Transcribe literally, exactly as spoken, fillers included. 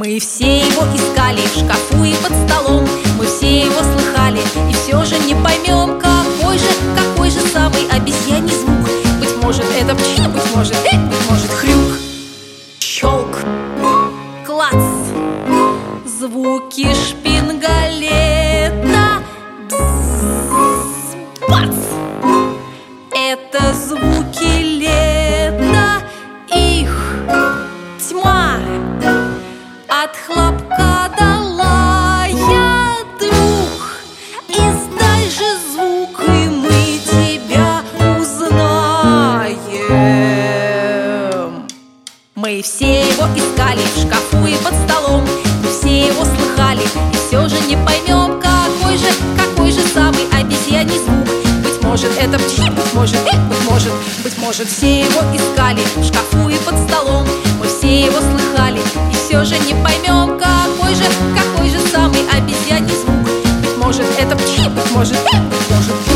Мы все его искали в шкафу и под столом. Мы все его слыхали, и все же не поймем, какой же, какой же самый обезьяний звук. Быть может, это пчель, быть может, э, быть может, хрюк. Щелк, клац, звуки шпингалета. Бзз, бац, это звуки лета. Их тьма от хлопка до лая, друг. Издай же звук, и мы тебя узнаем. Мы все его искали в шкафу и под столом. Мы все его слыхали, и все же не поймем, какой же, какой же самый обезьяний звук. Быть может, это пчель, быть может, э, быть может, быть может, все его искали в шкафу и под столом. Мы все его слыхали, и все же не поймем, какой же, какой же самый обезьяний звук. Быть может, это пчель, быть может, э, быть может.